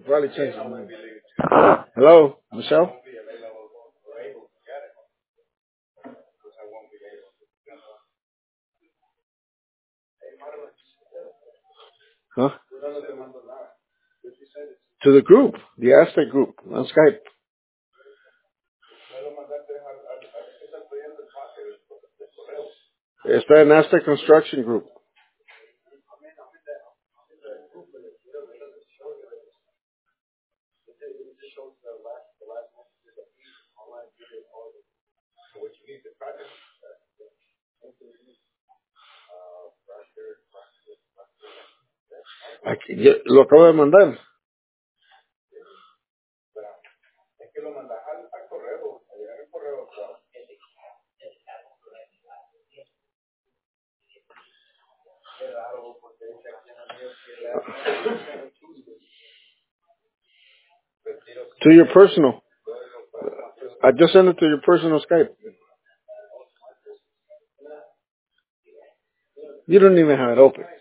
Probably change his mind. Hello, Michelle? Huh? To the group, the Aztec group on Skype. Está en Aztec Construction Group. Aquí, lo acabo de mandar. To your personal. I just sent it to your personal Skype. You don't even have it open.